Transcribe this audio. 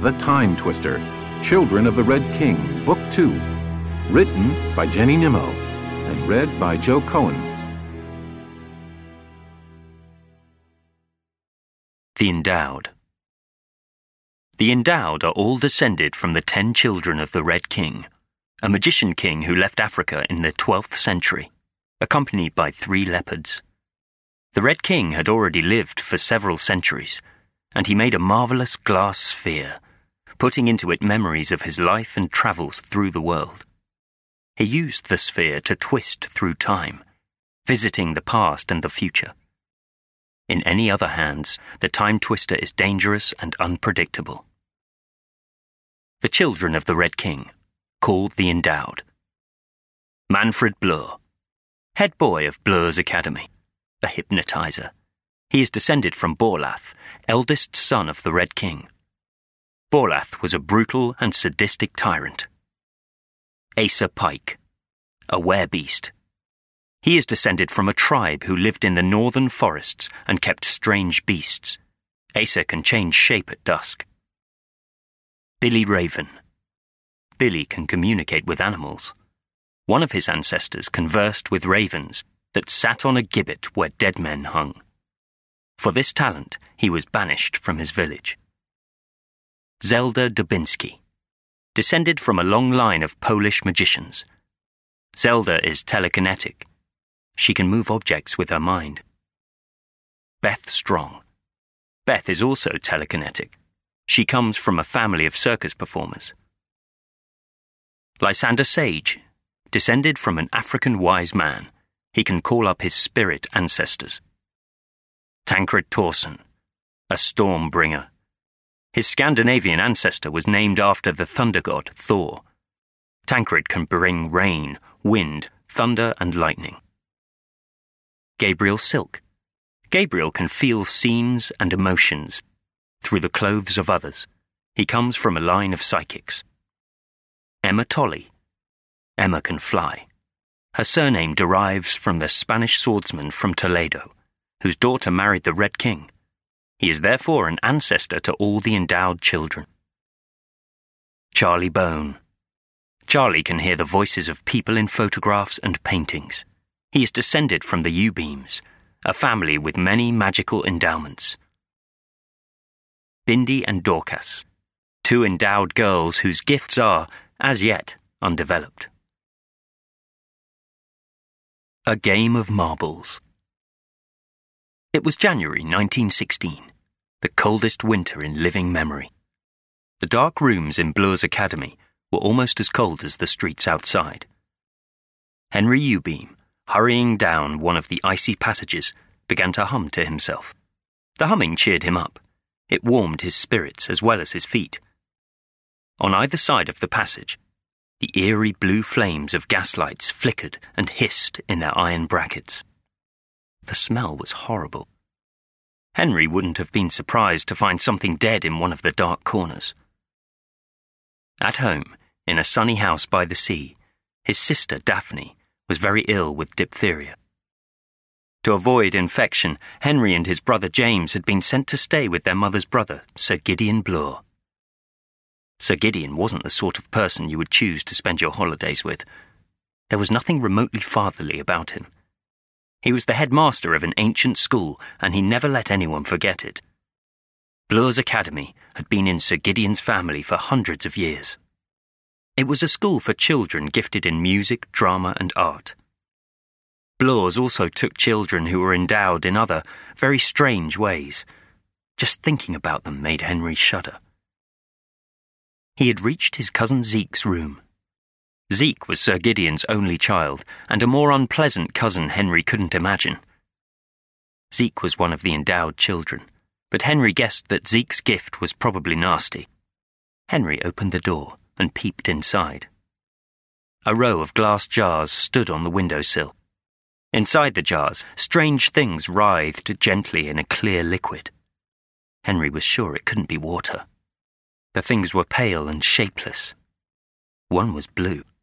The Time Twister, Children of the Red King, Book 2, written by Jenny Nimmo, and read by Joe Cohen. The Endowed. The Endowed are all descended from the 10 children of the Red King, a magician king who left Africa in the 12th century, accompanied by 3 leopards. The Red King had already lived for several centuries, and he made a marvelous glass sphere, putting into it memories of his life and travels through the world. He used the sphere to twist through time, visiting the past and the future. In any other hands, the time twister is dangerous and unpredictable. The children of the Red King, called the Endowed. Manfred Blur, head boy of Blur's Academy, a hypnotizer. He is descended from Borlath, eldest son of the Red King. Borlath was a brutal and sadistic tyrant. Asa Pike, a werebeast. He is descended from a tribe who lived in the northern forests and kept strange beasts. Asa can change shape at dusk. Billy Raven. Billy can communicate with animals. One of his ancestors conversed with ravens that sat on a gibbet where dead men hung. For this talent, he was banished from his village. Zelda Dubinsky, descended from a long line of Polish magicians. Zelda is telekinetic. She can move objects with her mind. Beth Strong. Beth is also telekinetic. She comes from a family of circus performers. Lysander Sage, descended from an African wise man. He can call up his spirit ancestors. Tancred Torson, a storm bringer. His Scandinavian ancestor was named after the thunder god Thor. Tancred can bring rain, wind, thunder, and lightning. Gabriel Silk. Gabriel can feel scenes and emotions through the clothes of others. He comes from a line of psychics. Emma Tolley. Emma can fly. Her surname derives from the Spanish swordsman from Toledo, whose daughter married the Red King. He is therefore an ancestor to all the endowed children. Charlie Bone. Charlie can hear the voices of people in photographs and paintings. He is descended from the U-Beams, a family with many magical endowments. Bindi and Dorcas, 2 endowed girls whose gifts are, as yet, undeveloped. A Game of Marbles. It was January 1916, the coldest winter in living memory. The dark rooms in Blur's Academy were almost as cold as the streets outside. Henry U-Beam, hurrying down one of the icy passages, began to hum to himself. The humming cheered him up. It warmed his spirits as well as his feet. On either side of the passage, the eerie blue flames of gaslights flickered and hissed in their iron brackets. The smell was horrible. Henry wouldn't have been surprised to find something dead in one of the dark corners. At home, in a sunny house by the sea, his sister Daphne was very ill with diphtheria. To avoid infection, Henry and his brother James had been sent to stay with their mother's brother, Sir Gideon Blur. Sir Gideon wasn't the sort of person you would choose to spend your holidays with. There was nothing remotely fatherly about him. He was the headmaster of an ancient school, and he never let anyone forget it. Blur's Academy had been in Sir Gideon's family for hundreds of years. It was a school for children gifted in music, drama, and art. Blur's also took children who were endowed in other, very strange ways. Just thinking about them made Henry shudder. He had reached his cousin Zeke's room. Zeke was Sir Gideon's only child, and a more unpleasant cousin Henry couldn't imagine. Zeke was one of the endowed children, but Henry guessed that Zeke's gift was probably nasty. Henry opened the door and peeped inside. A row of glass jars stood on the windowsill. Inside the jars, strange things writhed gently in a clear liquid. Henry was sure it couldn't be water. The things were pale and shapeless. One was blue.